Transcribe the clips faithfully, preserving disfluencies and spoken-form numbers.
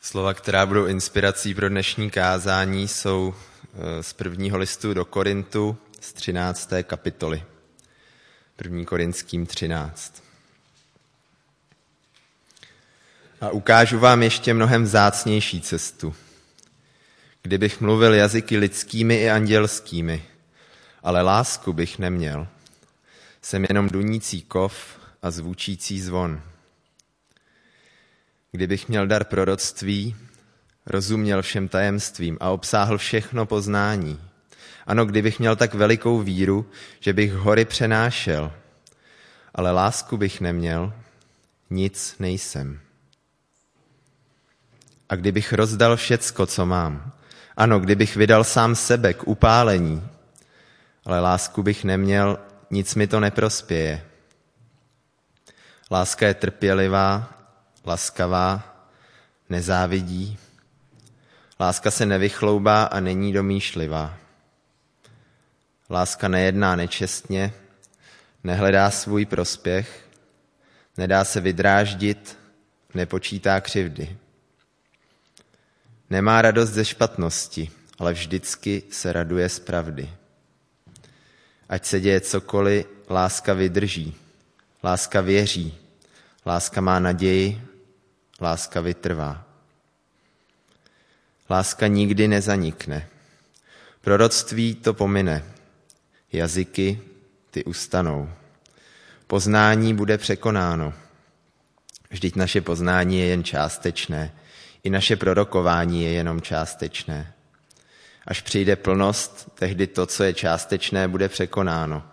Slova, která budou inspirací pro dnešní kázání, jsou z prvního listu do Korintu z třinácté kapitoly. první Korinským třináct. A ukážu vám ještě mnohem vzácnější cestu. Kdybych mluvil jazyky lidskými i andělskými, ale lásku bych neměl. Jsem jenom dunící kov a zvučící zvon. Kdybych měl dar proroctví, rozuměl všem tajemstvím a obsáhl všechno poznání. Ano, kdybych měl tak velikou víru, že bych hory přenášel, ale lásku bych neměl, nic nejsem. A kdybych rozdal všecko, co mám, ano, kdybych vydal sám sebe k upálení, ale lásku bych neměl, nic mi to neprospěje. Láska je trpělivá, laskavá, nezávidí. Láska se nevychloubá a není domýšlivá. Láska nejedná nečestně, nehledá svůj prospěch, nedá se vydráždit, nepočítá křivdy. Nemá radost ze špatnosti, ale vždycky se raduje z pravdy. Ať se děje cokoliv, láska vydrží, láska věří, láska má naději, láska vytrvá. Láska nikdy nezanikne. Proroctví to pomine, jazyky ty ustanou. Poznání bude překonáno. Vždyť naše poznání je jen částečné, i naše prorokování je jenom částečné. Až přijde plnost, tehdy to, co je částečné, bude překonáno.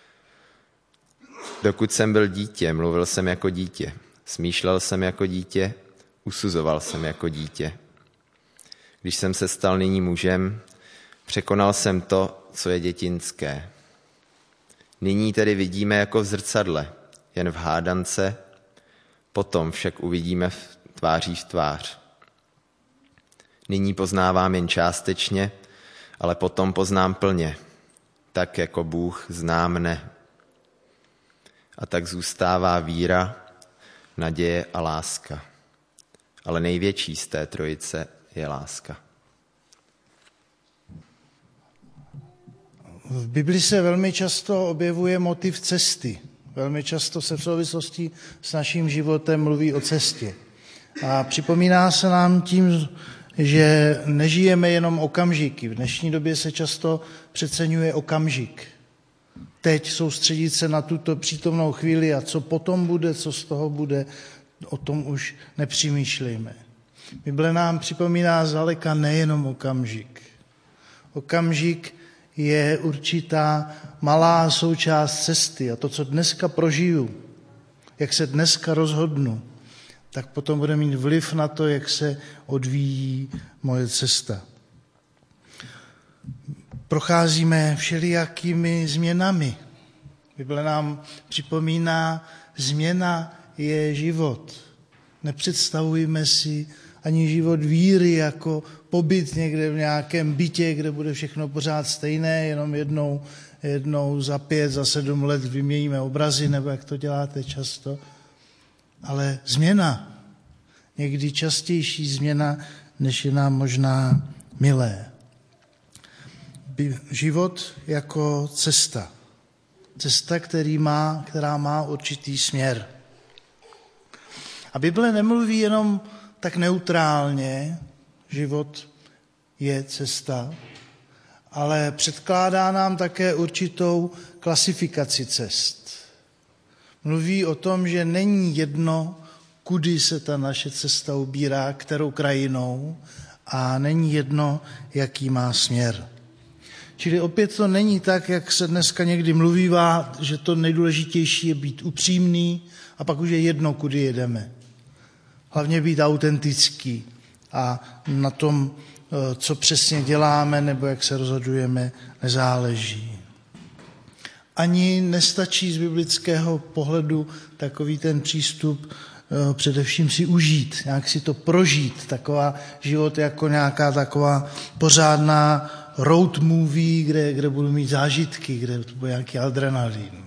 Dokud jsem byl dítě, mluvil jsem jako dítě, smýšlel jsem jako dítě, usuzoval jsem jako dítě. Když jsem se stal nyní mužem, překonal jsem to, co je dětinské. Nyní tedy vidíme jako v zrcadle, jen v hádance, potom však uvidíme v tváří v tvář. Nyní poznávám jen částečně, ale potom poznám plně, tak jako Bůh zná mne. A tak zůstává víra, naděje a láska. Ale největší z té trojice je láska. V Bibli se velmi často objevuje motiv cesty. Velmi často se v souvislosti s naším životem mluví o cestě. A připomíná se nám tím, že nežijeme jenom okamžiky. V dnešní době se často přeceňuje okamžik. Teď soustředit se na tuto přítomnou chvíli a co potom bude, co z toho bude, o tom už nepřemýšlejme. Bible nám připomíná zdaleka nejenom okamžik. Okamžik je určitá malá součást cesty a to, co dneska prožiju, jak se dneska rozhodnu, tak potom bude mít vliv na to, jak se odvíjí moje cesta. Procházíme všelijakými změnami. Bible nám připomíná, změna je život. Nepředstavujeme si ani život víry jako pobyt někde v nějakém bytě, kde bude všechno pořád stejné, jenom jednou, jednou za pět, za sedm let vyměníme obrazy, nebo jak to děláte často. Ale změna, někdy častější změna, než je nám možná milé. Život jako cesta. Cesta, který má, která má určitý směr. A Bible nemluví jenom tak neutrálně, život je cesta, ale předkládá nám také určitou klasifikaci cest. Mluví o tom, že není jedno, kudy se ta naše cesta ubírá, kterou krajinou, a není jedno, jaký má směr. Čili opět to není tak, jak se dneska někdy mluvívá, že to nejdůležitější je být upřímný a pak už je jedno, kudy jedeme. Hlavně být autentický a na tom, co přesně děláme nebo jak se rozhodujeme, nezáleží. Ani nestačí z biblického pohledu takový ten přístup především si užít, nějak si to prožít, taková život jako nějaká taková pořádná road movie, kde, kde budu mít zážitky, kde to bude nějaký adrenalin.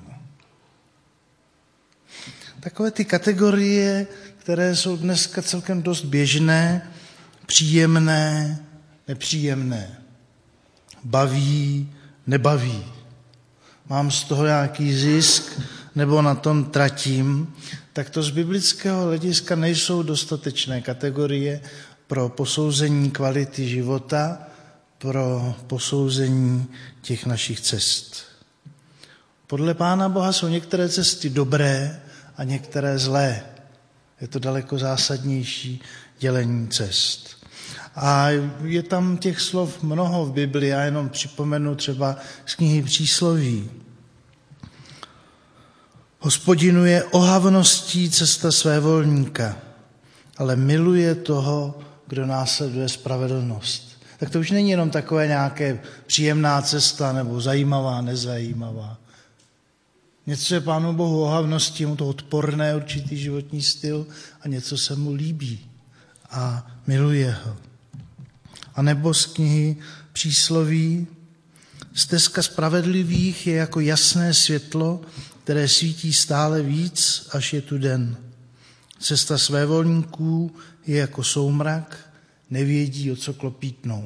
Takové ty kategorie, které jsou dneska celkem dost běžné, příjemné, nepříjemné, baví, nebaví. Mám z toho nějaký zisk nebo na tom tratím, tak to z biblického hlediska nejsou dostatečné kategorie pro posouzení kvality života, pro posouzení těch našich cest. Podle Pána Boha jsou některé cesty dobré a některé zlé. Je to daleko zásadnější dělení cest. A je tam těch slov mnoho v Bibli, já jenom připomenu třeba z knihy Přísloví. Hospodinu je ohavností cesta svévolníka, ale miluje toho, kdo následuje spravedlnost. Tak to už není jenom takové nějaké příjemná cesta nebo zajímavá, nezajímavá. Něco je Pánu Bohu ohavností, mu to odporné určitý životní styl a něco se mu líbí a miluje ho. A nebo z knihy Přísloví, stezka spravedlivých je jako jasné světlo, které svítí stále víc, až je tu den. Cesta svévolníků je jako soumrak, nevědí, o co klopítnou.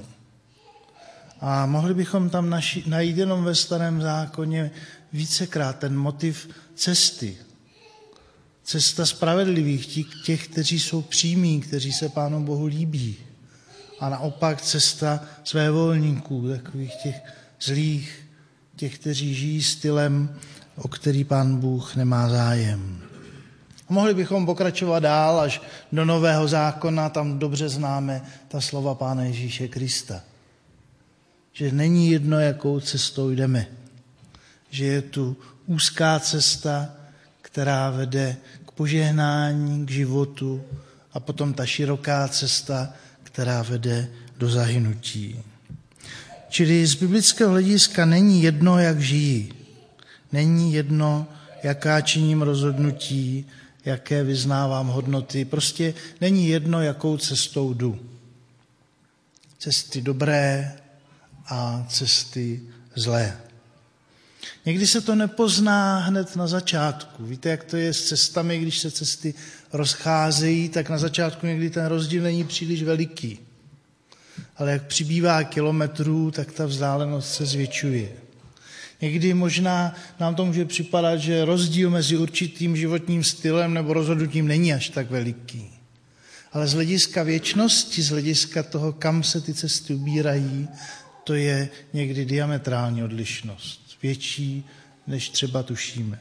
A mohli bychom tam naši, najít jenom ve Starém zákoně vícekrát ten motiv cesty. Cesta spravedlivých, těch, kteří jsou přímí, kteří se Pánu Bohu líbí. A naopak cesta svévolníků, takových těch zlých, těch, kteří žijí stylem, o který Pán Bůh nemá zájem. A mohli bychom pokračovat dál až do Nového zákona, tam dobře známe ta slova Pána Ježíše Krista. Že není jedno, jakou cestou jdeme. Že je tu úzká cesta, která vede k požehnání, k životu a potom ta široká cesta, která vede do zahynutí. Čili z biblického hlediska není jedno, jak žijí. Není jedno, jaká činím rozhodnutí, jaké vyznávám hodnoty. Prostě není jedno, jakou cestou jdu. Cesty dobré a cesty zlé. Někdy se to nepozná hned na začátku. Víte, jak to je s cestami, když se cesty rozcházejí, tak na začátku někdy ten rozdíl není příliš veliký. Ale jak přibývá kilometrů, tak ta vzdálenost se zvětšuje. Někdy možná nám to může připadat, že rozdíl mezi určitým životním stylem nebo rozhodnutím není až tak veliký. Ale z hlediska věčnosti, z hlediska toho, kam se ty cesty ubírají, to je někdy diametrální odlišnost. Větší, než třeba tušíme.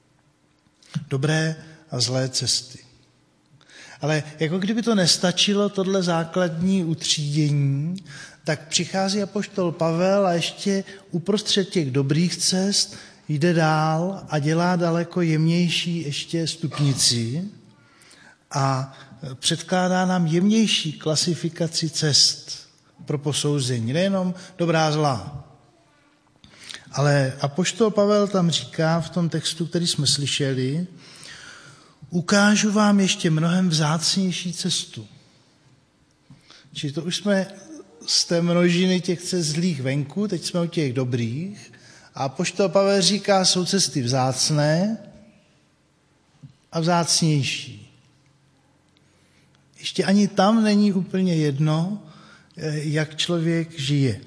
Dobré a zlé cesty. Ale jako kdyby to nestačilo, tohle základní utřídění, tak přichází apoštol Pavel a ještě uprostřed těch dobrých cest jde dál a dělá daleko jemnější ještě stupnici a předkládá nám jemnější klasifikaci cest pro posouzení. Nejenom dobrá, zlá. Ale apoštol Pavel tam říká v tom textu, který jsme slyšeli, ukážu vám ještě mnohem vzácnější cestu. Čili to už jsme z té množiny těch cest zlých venku, teď jsme u těch dobrých. A apoštol Pavel říká, jsou cesty vzácné a vzácnější. Ještě ani tam není úplně jedno, jak člověk žije.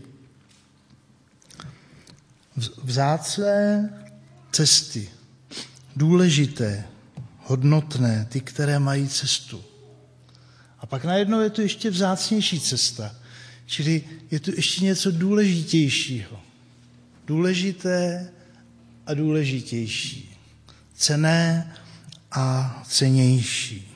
Vzácné cesty, důležité, hodnotné, ty, které mají cestu. A pak najednou je tu ještě vzácnější cesta, čili je tu ještě něco důležitějšího. Důležité a důležitější. Cenné a cennější.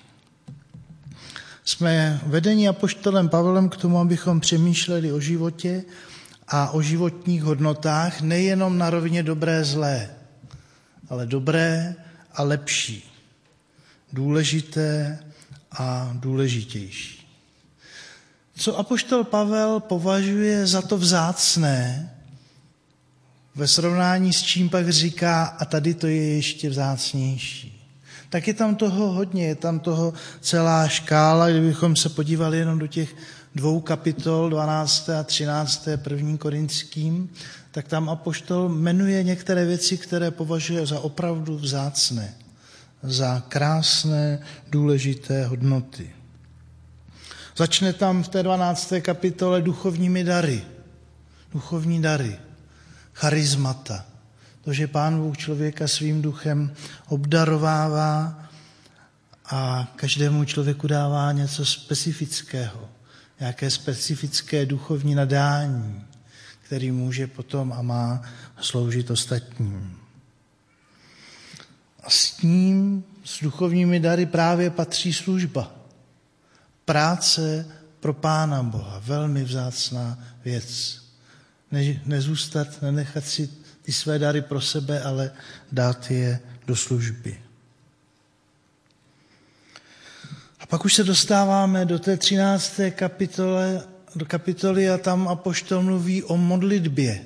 Jsme vedeni apoštolem Pavlem k tomu, abychom přemýšleli o životě a o životních hodnotách, nejenom na rovině dobré, zlé, ale dobré a lepší. Důležité a důležitější. Co apoštol Pavel považuje za to vzácné, ve srovnání s čím pak říká, a tady to je ještě vzácnější. Tak je tam toho hodně, je tam toho celá škála, kdybychom se podívali jenom do těch dvou kapitol, dvanácté a třinácté první Korinským, tak tam apoštol jmenuje některé věci, které považuje za opravdu vzácné, za krásné, důležité hodnoty. Začne tam v té dvanácté kapitole duchovními dary. Duchovní dary, charismata. To, že Pán Bůh člověka svým duchem obdarovává a každému člověku dává něco specifického, nějaké specifické duchovní nadání, který může potom a má sloužit ostatním. A s ním, s duchovními dary právě patří služba. Práce pro Pána Boha, velmi vzácná věc. Ne, nezůstat, nenechat si ty své dary pro sebe, ale dát je do služby. A pak už se dostáváme do té třinácté kapitole, do kapitoly a tam apoštol mluví o modlitbě.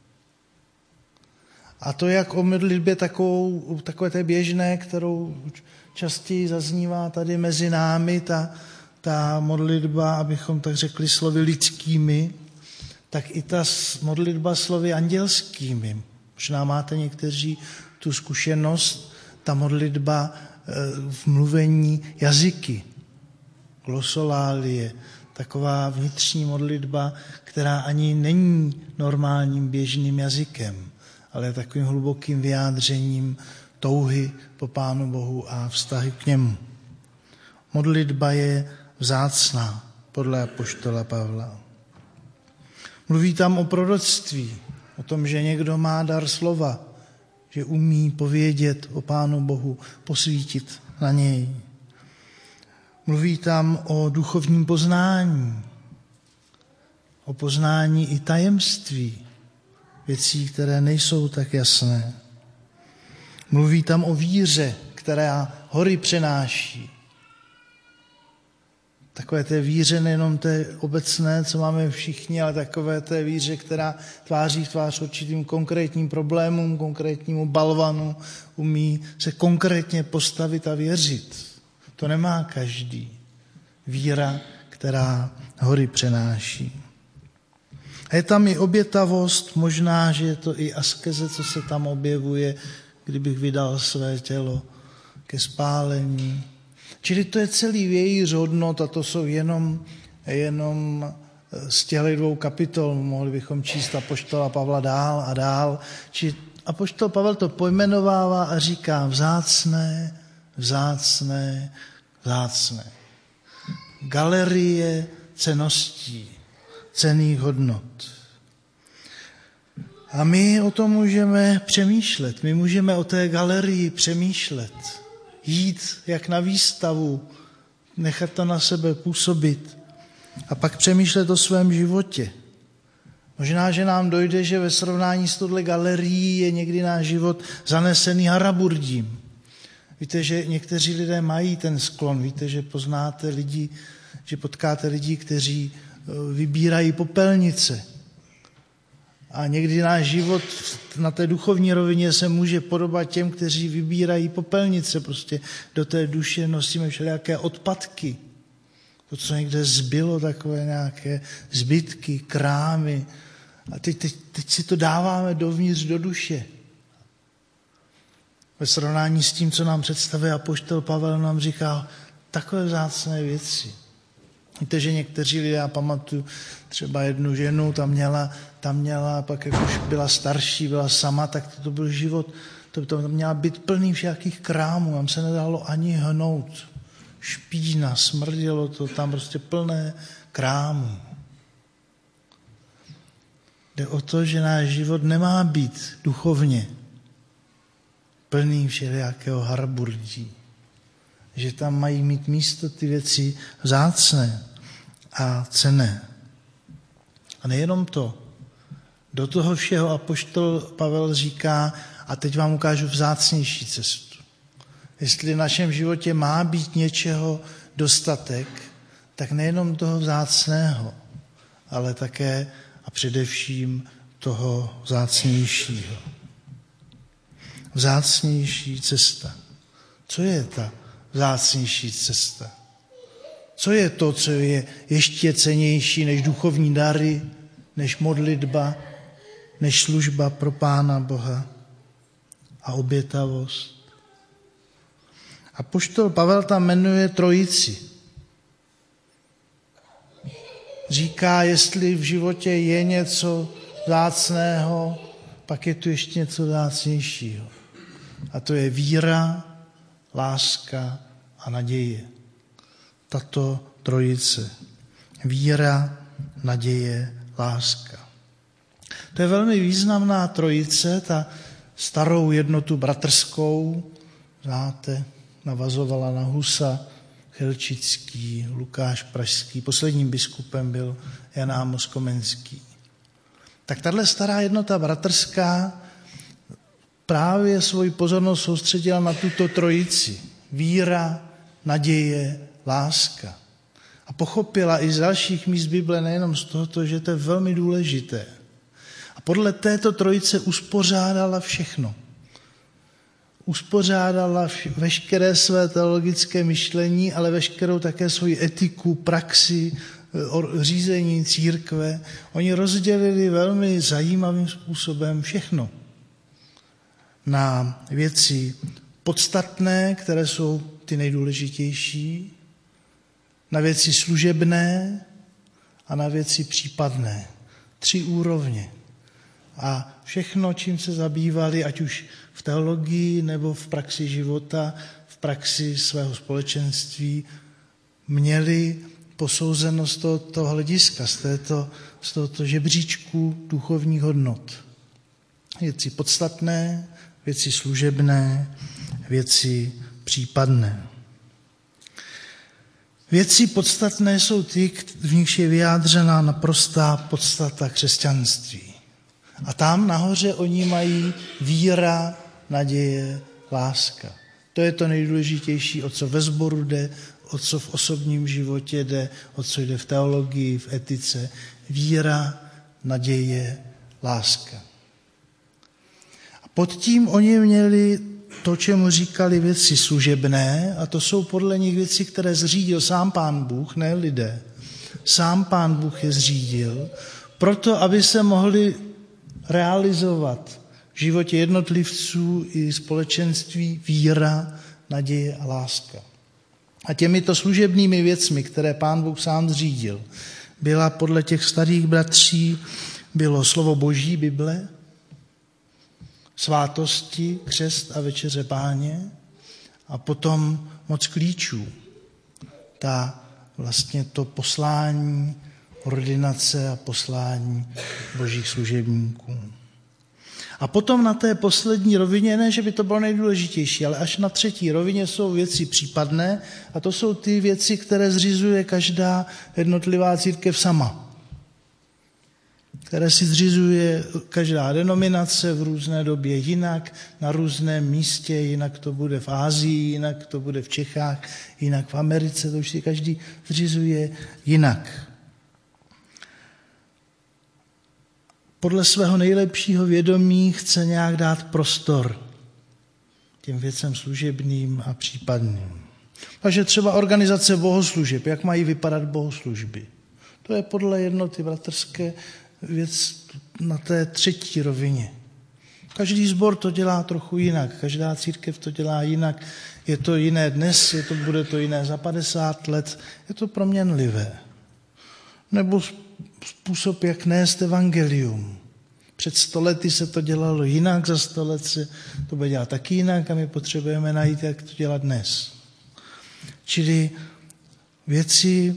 A to jak o modlitbě takovou, takové té běžné, kterou častěji zaznívá tady mezi námi, ta, ta modlitba, abychom tak řekli slovy lidskými, tak i ta modlitba slovy andělskými. Možná máte někteří tu zkušenost, ta modlitba v mluvení jazyky, glosolálie, taková vnitřní modlitba, která ani není normálním běžným jazykem, ale takovým hlubokým vyjádřením touhy po Pánu Bohu a vztahy k němu. Modlitba je vzácná podle apoštola Pavla. Mluví tam o proroctví, o tom, že někdo má dar slova, že umí povědět o Pánu Bohu, posvítit na něj. Mluví tam o duchovním poznání, o poznání i tajemství, věcí, které nejsou tak jasné. Mluví tam o víře, která hory přenáší. Takové té víře, nejenom té obecné, co máme všichni, ale takové té víře, která tváří v tvář určitým konkrétním problémům, konkrétnímu balvanu, umí se konkrétně postavit a věřit. To nemá každý. Víra, která hory přenáší. A je tam i obětavost, možná, že je to i askeze, co se tam objevuje, kdybych vydal své tělo ke spálení. Čili to je celý vějíř hodnot a to jsou jenom, jenom z těchto dvou kapitol. Mohli bychom číst apoštola Pavla dál a dál. Či apoštol Pavel to pojmenovává a říká vzácné, vzácné, vzácné. Galerie cenností, cenných hodnot. A my o tom můžeme přemýšlet. My můžeme o té galerii přemýšlet. Jít jak na výstavu, nechat to na sebe působit a pak přemýšlet o svém životě. Možná, že nám dojde, že ve srovnání s touhle galerií je někdy náš život zanesený haraburdím. Víte, že někteří lidé mají ten sklon, víte, že poznáte lidi, že potkáte lidi, kteří vybírají popelnice. A někdy náš život na té duchovní rovině se může podobat těm, kteří vybírají popelnice. Prostě do té duše nosíme všelijaké odpadky. To, co někde zbylo, takové nějaké zbytky, krámy. A teď, teď, teď si to dáváme dovnitř do duše. Ve srovnání s tím, co nám představuje apoštol Pavel, nám říká takové vzácné věci. Víte, že někteří lidé, já pamatuju třeba jednu ženu, tam měla, tam měla, pak jak už byla starší, byla sama, tak to, to byl život, to, to měla být plný všakých krámů, tam se nedalo ani hnout. Špína, smrdělo to, tam prostě plné krámů. Jde o to, že náš život nemá být duchovně plný všelijakého harburdí. Že tam mají mít místo ty věci vzácné a cenné. A nejenom to. Do toho všeho apoštol Pavel říká, a teď vám ukážu vzácnější cestu. Jestli v našem životě má být něčeho dostatek, tak nejenom toho vzácného, ale také a především toho vzácnějšího. Vzácnější cesta. Co je ta vzácnější cesta? Co je to, co je ještě cennější než duchovní dary, než modlitba, než služba pro Pána Boha a obětavost? Apoštol Pavel tam jmenuje trojici. říká, jestli v životě je něco vzácného, pak je tu ještě něco vzácnějšího. A to je víra, láska a naděje. Tato trojice. Víra, naděje, láska. To je velmi významná trojice, ta starou jednotu bratrskou, znáte, navazovala na Husa, Chelčický, Lukáš Pražský, posledním biskupem byl Jan Amos Komenský. Tak tahle stará jednota bratrská právě svoji pozornost soustředila na tuto trojici. Víra, naděje, láska. A pochopila i z dalších míst Bible, nejenom z tohoto, že to je velmi důležité. A podle této trojice uspořádala všechno. Uspořádala veškeré své teologické myšlení, ale veškerou také svoji etiku, praxi, řízení církve. Oni rozdělili velmi zajímavým způsobem všechno na věci podstatné, které jsou ty nejdůležitější, na věci služebné a na věci případné. Tři úrovně. A všechno, čím se zabývali, ať už v teologii nebo v praxi života, v praxi svého společenství, měli posouzeno z tohoto hlediska, z, této, z tohoto žebříčku duchovních hodnot. Věci podstatné, věci služebné, věci případné. Věci podstatné jsou ty, v nichž je vyjádřena naprostá podstata křesťanství. A tam nahoře oni mají víra, naděje, láska. To je to nejdůležitější, o co ve sboru jde, o co v osobním životě jde, o co jde v teologii, v etice. Víra, naděje, láska. A pod tím oni měli to, čemu říkali věci služebné, a to jsou podle nich věci, které zřídil sám Pán Bůh, ne lidé. Sám Pán Bůh je zřídil, proto, aby se mohli realizovat v životě jednotlivců i společenství víra, naděje a láska. A těmito služebnými věcmi, které Pán Bůh sám zřídil, byla podle těch starých bratří, bylo slovo Boží, Bible, svátosti, křest a večeře Páně a potom moc klíčů. Ta vlastně to poslání, ordinace a poslání božích služebníků. A potom na té poslední rovině, ne, že by to bylo nejdůležitější, ale až na třetí rovině jsou věci případné a to jsou ty věci, které zřizuje každá jednotlivá církev sama. Které si zřizuje každá denominace v různé době jinak, na různém místě, jinak to bude v Asii, jinak to bude v Čechách, jinak v Americe, to už si každý zřizuje jinak. Podle svého nejlepšího vědomí chce nějak dát prostor těm věcem služebným a případným. Takže třeba organizace bohoslužeb, jak mají vypadat bohoslužby. To je podle jednoty bratrské věc na té třetí rovině. Každý sbor to dělá trochu jinak, každá církev to dělá jinak. Je to jiné dnes, je to, bude to jiné za padesát let, je to proměnlivé. Nebo způsob, jak nést evangelium. Před sto lety se to dělalo jinak, za sto let se to bude dělat taky jinak a my potřebujeme najít, jak to dělat dnes. Čili věci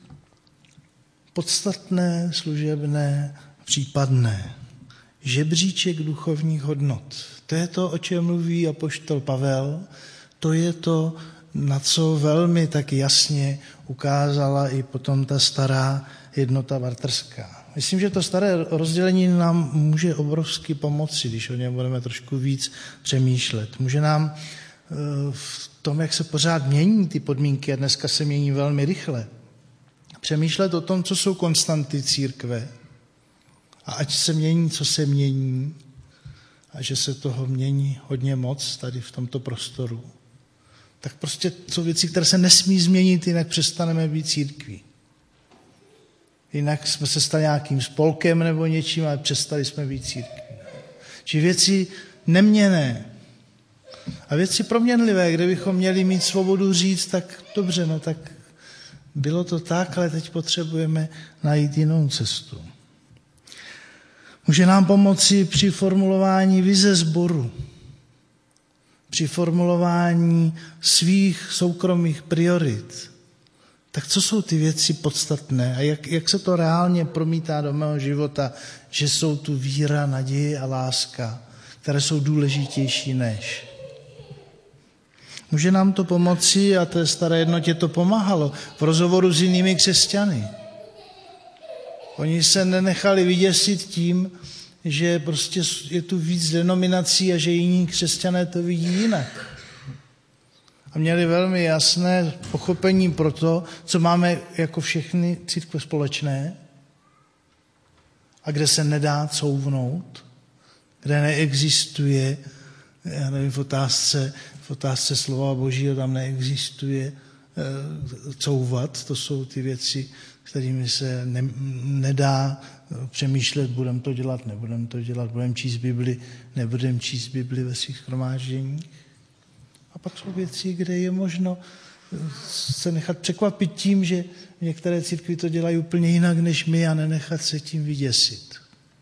podstatné, služebné, případné. Žebříček duchovních hodnot. To je to, o čem mluví apoštol Pavel. To je to, na co velmi tak jasně ukázala i potom ta stará jednota bratrská. Myslím, že to staré rozdělení nám může obrovsky pomoci, když o něm budeme trošku víc přemýšlet. Může nám v tom, jak se pořád mění ty podmínky, a dneska se mění velmi rychle, přemýšlet o tom, co jsou konstanty církve a ať se mění, co se mění a že se toho mění hodně moc tady v tomto prostoru. Tak prostě jsou věci, které se nesmí změnit, jinak přestaneme být církví. Jinak jsme se stali nějakým spolkem nebo něčím, ale přestali jsme být církví. Či věci neměnné a věci proměnlivé, kde bychom měli mít svobodu říct, tak dobře, no tak Bylo to tak, ale teď potřebujeme najít jinou cestu. Může nám pomoci při formulování vize sboru, při formulování svých soukromých priorit. Tak co jsou ty věci podstatné a jak, jak se to reálně promítá do mého života, že jsou tu víra, naděje a láska, které jsou důležitější než. Může nám to pomoci, a té staré jednotě to pomáhalo, v rozhovoru s jinými křesťany. Oni se nenechali vyděsit tím, že prostě je tu víc denominací a že jiní křesťané to vidí jinak. A měli velmi jasné pochopení pro to, co máme jako všechny církve společné a kde se nedá couvnout, kde neexistuje, já nevím, v otázce, v otázce slova Božího tam neexistuje e, couvat. To jsou ty věci, kterými se ne, nedá přemýšlet, budeme to dělat, nebudeme to dělat, budeme číst Bibli, nebudeme číst Bibli ve svých shromážděních. A pak jsou věci, kde je možno se nechat překvapit tím, že některé církvy to dělají úplně jinak než my a nenechat se tím vyděsit.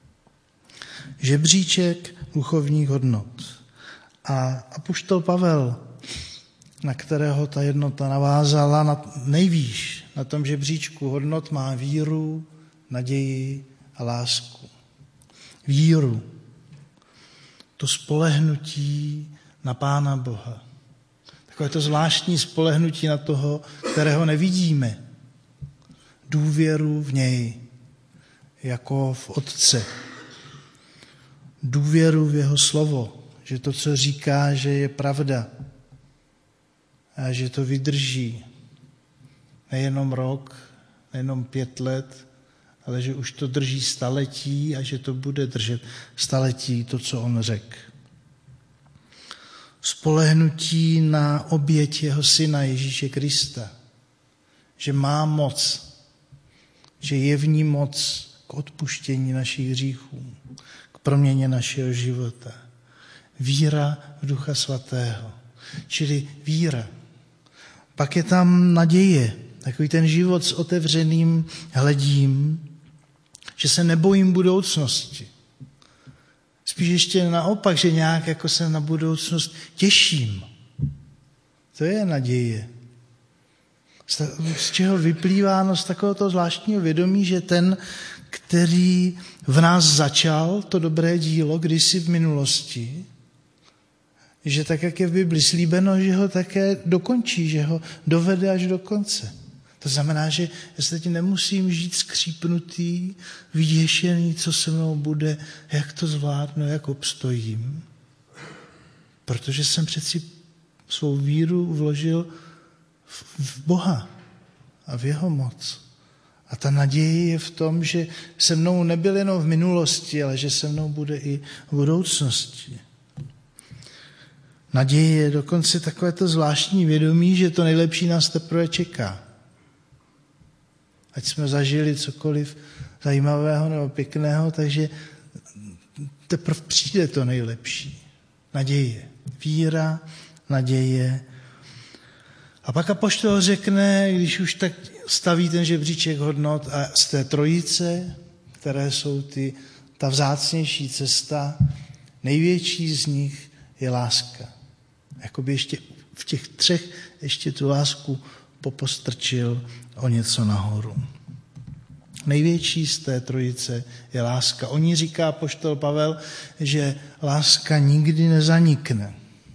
Žebříček duchovních hodnot. A apoštol Pavel, na kterého ta jednota navázala na nejvýš, na tom žebříčku hodnot má víru, naději a lásku. Víru. To spolehnutí na Pána Boha. Takové to zvláštní spolehnutí na toho, kterého nevidíme. Důvěru v něj, jako v Otce. Důvěru v jeho slovo, že to, co říká, že je pravda a že to vydrží nejenom rok, nejenom pět let, ale že už to drží staletí a že to bude držet staletí to, co on řekl. Spolehnutí na oběť jeho syna Ježíše Krista, že má moc, že je v ní moc k odpuštění našich hříchů, k proměně našeho života. Víra v Ducha Svatého, čili víra. Pak je tam naděje, takový ten život s otevřeným hledím, že se nebojím budoucnosti. Spíš ještě naopak, že nějak jako se na budoucnost těším. To je naděje. Z čeho vyplývá no, z takového zvláštního vědomí, že ten, který v nás začal to dobré dílo kdysi v minulosti, že tak, jak je v Bibli slíbeno, že ho také dokončí, že ho dovede až do konce. To znamená, že já se teď nemusím žít skřípnutý, vyděšený, co se mnou bude, jak to zvládnu, jak obstojím. Protože jsem přeci svou víru vložil v Boha a v jeho moc. A ta naděje je v tom, že se mnou nebyl jenom v minulosti, ale že se mnou bude i v budoucnosti. Naděje je dokonce takovéto zvláštní vědomí, že to nejlepší nás teprve čeká. Ať jsme zažili cokoliv zajímavého nebo pěkného, takže teprve přijde to nejlepší. Naděje. Víra, naděje. A pak apoštol řekne, když už tak staví ten žebříček hodnot a z té trojice, které jsou ty, ta vzácnější cesta, největší z nich je láska. Jakoby ještě v těch třech ještě tu lásku popostrčil o něco nahoru. Největší z té trojice je láska. O ní říká apoštol Pavel, že láska nikdy nezanikne.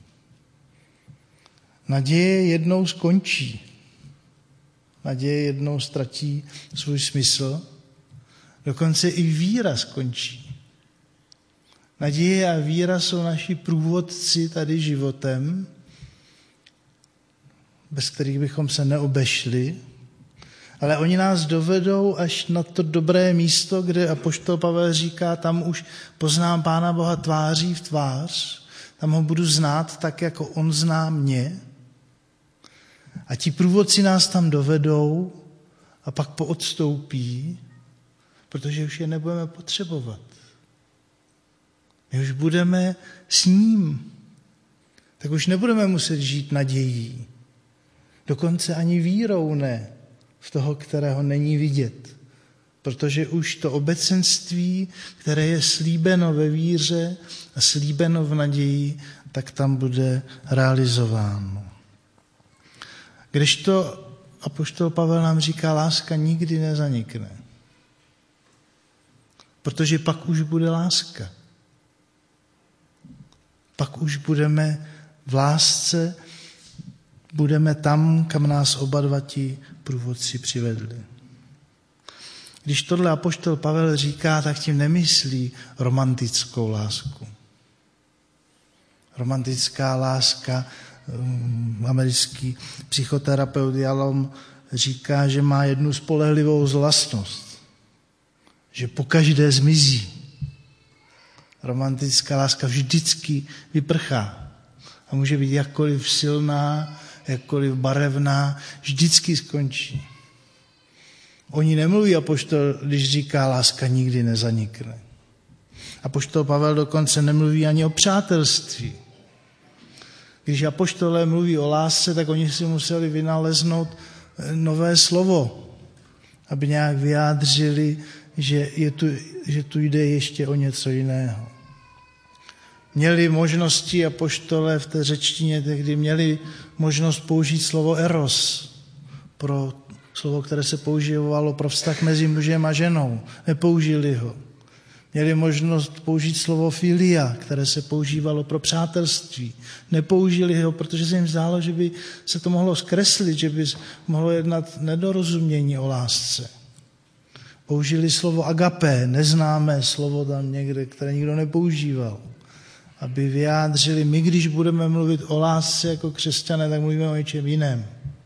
Naděje jednou skončí. Naděje jednou ztratí svůj smysl. Dokonce i víra skončí. Naděje a víra jsou naši průvodci tady životem, bez kterých bychom se neobešli, ale oni nás dovedou až na to dobré místo, kde apoštol Pavel říká, tam už poznám Pána Boha tváří v tvář, tam ho budu znát tak, jako on zná mě. A ti průvodci nás tam dovedou a pak poodstoupí, protože už je nebudeme potřebovat. My už budeme s ním. Tak už nebudeme muset žít nadějí. Dokonce ani vírou ne. v toho, kterého není vidět. Protože už to obecenství, které je slíbeno ve víře a slíbeno v naději, tak tam bude realizováno. Kdežto apoštol Pavel nám říká, láska nikdy nezanikne. Protože pak už bude láska. Pak už budeme v lásce, budeme tam, kam nás oba dva ti průvodci přivedli. Když tohle apoštol Pavel říká, tak tím nemyslí romantickou lásku. Romantická láska, americký psychoterapeut Jalom říká, že má jednu spolehlivou vlastnost, že pokaždé zmizí. Romantická láska vždycky vyprchá a může být jakkoliv silná, jakkoliv barevná, vždycky skončí. O ní nemluví apoštol, když říká, láska nikdy nezanikne. Apoštol Pavel dokonce nemluví ani o přátelství. Když apoštolé mluví o lásce, tak oni si museli vynaleznout nové slovo, aby nějak vyjádřili, že, je tu, že tu jde ještě o něco jiného. Měli možnosti apoštolé v té řečtině, tehdy měli možnost použít slovo eros, pro slovo, které se používalo pro vztah mezi mužem a ženou. Nepoužili ho. Měli možnost použít slovo filia, které se používalo pro přátelství. Nepoužili ho, protože se jim zdálo, že by se to mohlo zkreslit, že by mohlo jednat nedorozumění o lásce. Použili slovo agapé, neznámé slovo tam někde, které nikdo nepoužíval. Aby vyjádřili, my když budeme mluvit o lásce jako křesťané, tak mluvíme o něčem jiném.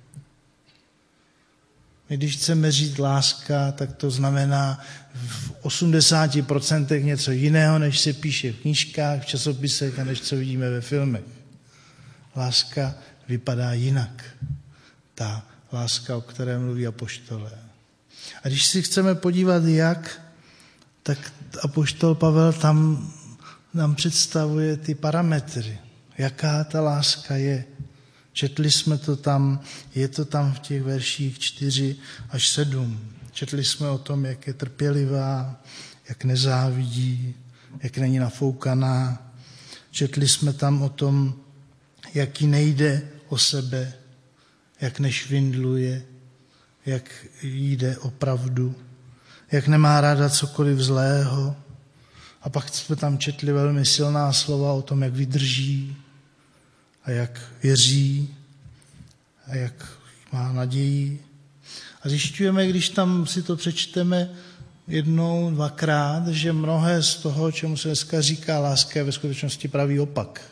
My když chceme říct láska, tak to znamená v osmdesáti procentech něco jiného, než se píše v knížkách, v časopisech a než co vidíme ve filmech. Láska vypadá jinak. Ta láska, o které mluví apoštolé. A když si chceme podívat jak, tak apoštol Pavel tam nám představuje ty parametry. Jaká ta láska je. Četli jsme to tam, je to tam v těch verších čtyři až sedm. Četli jsme o tom, jak je trpělivá, jak nezávidí, jak není nafoukaná. Četli jsme tam o tom, jak jí nejde o sebe, jak nešvindluje, jak jí jde o pravdu, jak nemá ráda cokoliv zlého. A pak jsme tam četli velmi silná slova o tom, jak vydrží a jak věří a jak má naději. A zjišťujeme, když tam si to přečteme jednou, dvakrát, že mnohé z toho, čemu se dneska říká láska, je ve skutečnosti pravý opak.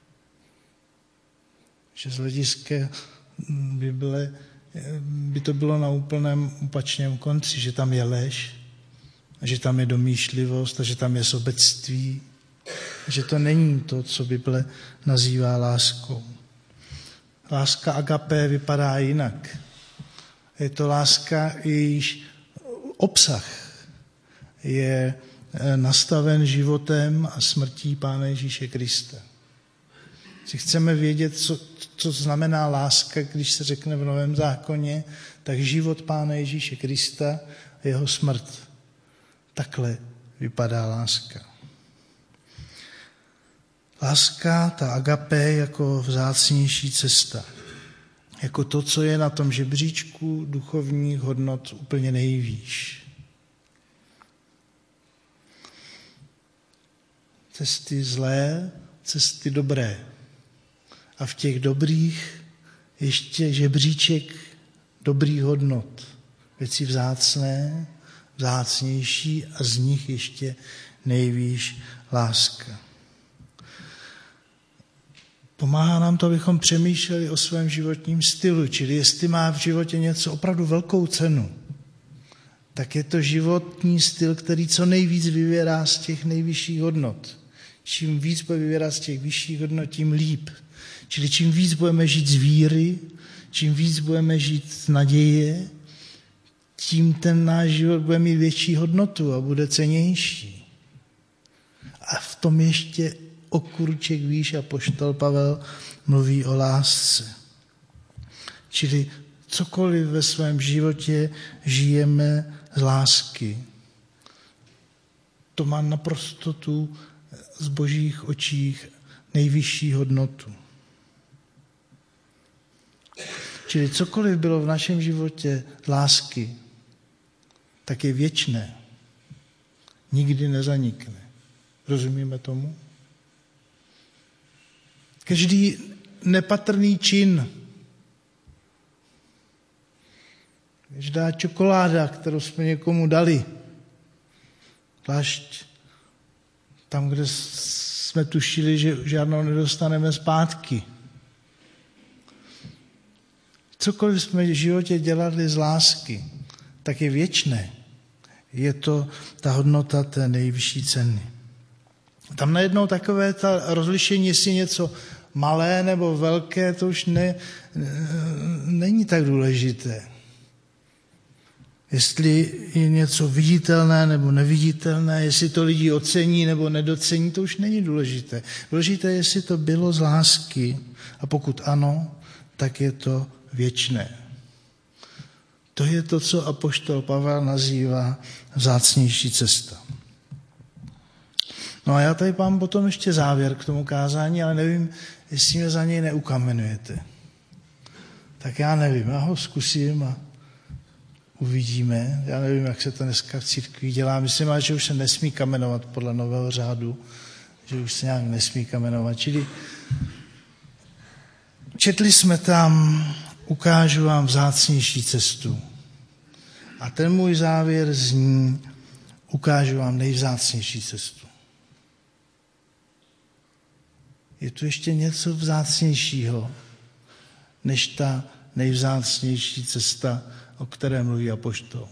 Že z hlediska Bible by to bylo na úplném opačném konci, že tam je lež, že tam je domýšlivost a že tam je sobectví, že to není to, co Bible nazývá láskou. Láska agapé vypadá jinak. Je to láska, jejíž obsah je nastaven životem a smrtí Pána Ježíše Krista. Si chceme vědět, co, co znamená láska, když se řekne v Novém zákoně, tak život Pána Ježíše Krista a jeho smrt. Takhle vypadá láska. Láska, ta agapé, jako vzácnější cesta. Jako to, co je na tom žebříčku duchovních hodnot úplně nejvýš. Cesty zlé, cesty dobré. A v těch dobrých ještě žebříček dobrých hodnot. Věci vzácné, vzácnější a z nich ještě nejvýš láska. Pomáhá nám to, abychom přemýšleli o svém životním stylu, čili jestli má v životě něco opravdu velkou cenu, tak je to životní styl, který co nejvíc vyvěrá z těch nejvyšších hodnot. Čím víc bude vyvěrat z těch vyšších hodnot, tím líp. Čili čím víc budeme žít z víry, čím víc budeme žít z naděje, tím ten náš život bude mít větší hodnotu a bude cennější. A v tom ještě o kruček výš apoštol Pavel mluví o lásce. Čili cokoliv ve svém životě žijeme z lásky, to má naprosto tu z božích očích nejvyšší hodnotu. Čili cokoliv bylo v našem životě z lásky, tak je věčné. Nikdy nezanikne. Rozumíme tomu? Každý nepatrný čin, každá čokoláda, kterou jsme někomu dali, zvlášť tam, kde jsme tušili, že žádnou nedostaneme zpátky. Cokoliv jsme v životě dělali z lásky, tak je věčné. Je to ta hodnota té nejvyšší ceny. Tam najednou takové ta rozlišení, jestli něco malé nebo velké, to už ne, není tak důležité. Jestli je něco viditelné nebo neviditelné, jestli to lidi ocení nebo nedocení, to už není důležité. Důležité je, jestli to bylo z lásky a pokud ano, tak je to věčné. To je to, co apoštol Pavel nazývá vzácnější cesta. No a já tady mám potom ještě závěr k tomu kázání, ale nevím, jestli mě za něj neukamenujete. Tak já nevím, já ho zkusím a uvidíme. Já nevím, jak se to dneska v církvi dělá. Myslím, že už se nesmí kamenovat podle nového řádu, že už se nějak nesmí kamenovat. Čili četli jsme tam, ukážu vám vzácnější cestu. A ten můj závěr zní, ukážu vám nejvzácnější cestu. Je tu ještě něco vzácnějšího, než ta nejvzácnější cesta, o které mluví apoštol.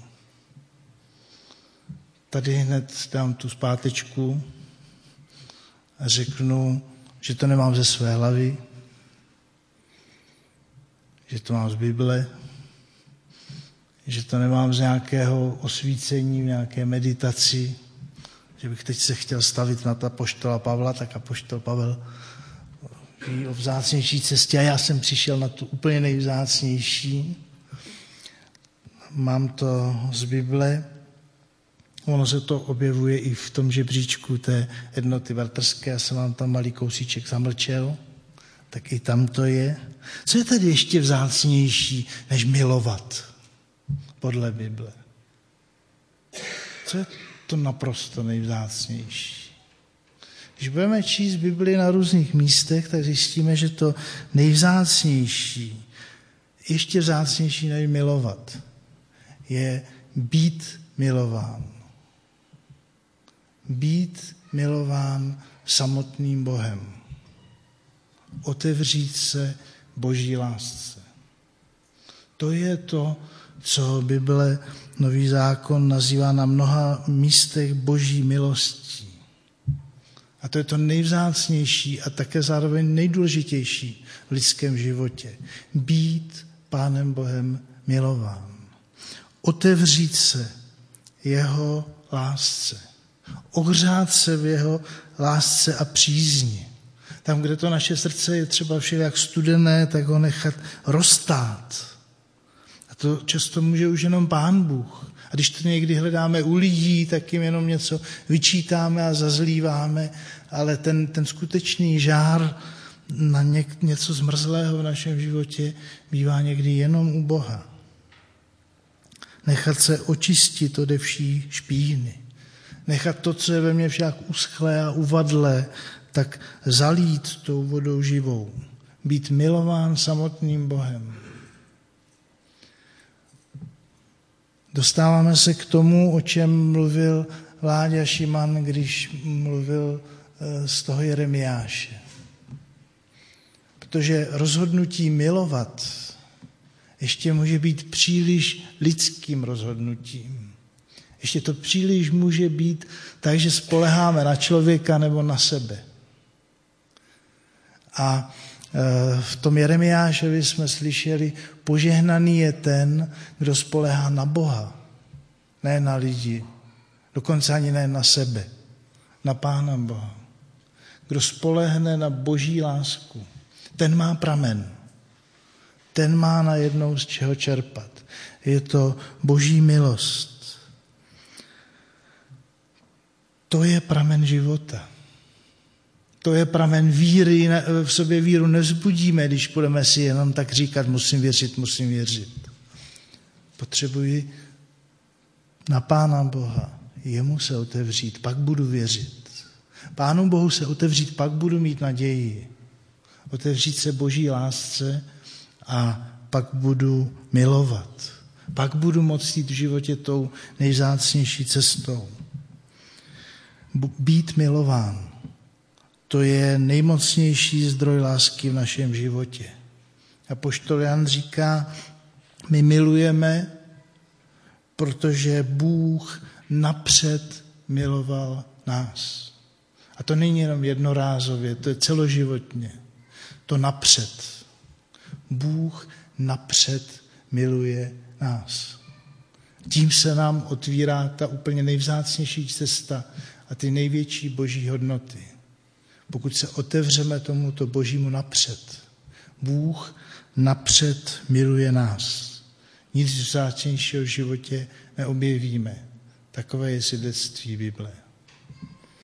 Tady hned dám tu zpátečku a řeknu, že to nemám ze své hlavy, že to mám z Bible, že to nemám z nějakého osvícení, v nějaké meditaci, že bych teď se chtěl stavit na ta apoštola Pavla, tak apoštol Pavel ví o vzácnější cestě a já jsem přišel na tu úplně nejvzácnější. Mám to z Bible. Ono se to objevuje i v tom žebříčku té jednoty bratrské. Já jsem vám tam malý kousíček zamlčel, tak i tam to je. Co je tady ještě vzácnější, než milovat podle Bible? Co je to naprosto nejvzácnější? Když budeme číst Bibli na různých místech, tak zjistíme, že to nejvzácnější, ještě vzácnější než milovat, je být milován. Být milován samotným Bohem. Otevřít se Boží lásce. To je to, co Bible, Nový zákon nazývá na mnoha místech Boží milostí. A to je to nejvzácnější a také zároveň nejdůležitější v lidském životě. Být Pánem Bohem milován. Otevřít se jeho lásce. Ohřát se v jeho lásce a přízni. Tam, kde to naše srdce je třeba všelijak studené, tak ho nechat roztát. A to často může už jenom Pán Bůh. A když to někdy hledáme u lidí, tak jim jenom něco vyčítáme a zazlíváme, ale ten, ten skutečný žár na ně, něco zmrzlého v našem životě bývá někdy jenom u Boha. Nechat se očistit ode vší špíny. Nechat to, co je ve mně však uschlé a uvadlé, tak zalít tou vodou živou. Být milován samotným Bohem. Dostáváme se k tomu, o čem mluvil Láďa Šiman, když mluvil z toho Jeremiáše. Protože rozhodnutí milovat ještě může být příliš lidským rozhodnutím. Ještě to příliš může být tak, že spoleháme na člověka nebo na sebe. A v tom Jeremiášovi jsme slyšeli, požehnaný je ten, kdo spolehá na Boha, ne na lidi, dokonce ani ne na sebe, na Pána Boha. Kdo spolehne na Boží lásku, ten má pramen. ten má najednou z čeho čerpat. Je to boží milost. To je pramen života. To je pramen víry, v sobě víru nevzbudíme, když budeme si jenom tak říkat, musím věřit, musím věřit. Potřebuji na Pána Boha, jemu se otevřít, pak budu věřit. Pánu Bohu se otevřít, pak budu mít naději. Otevřít se boží lásce a pak budu milovat. Pak budu moct jít v životě tou nejvzácnější cestou. Být milován. To je nejmocnější zdroj lásky v našem životě. Apoštol Jan říká, my milujeme, protože Bůh napřed miloval nás. A to není jenom jednorázově, to je celoživotně. To napřed. Bůh napřed miluje nás. Tím se nám otvírá ta úplně nejvzácnější cesta a ty největší boží hodnoty. Pokud se otevřeme tomuto božímu napřed. Bůh napřed miluje nás. Nic vzácnějšího v životě neobjevíme. Takové je svědectví Bible.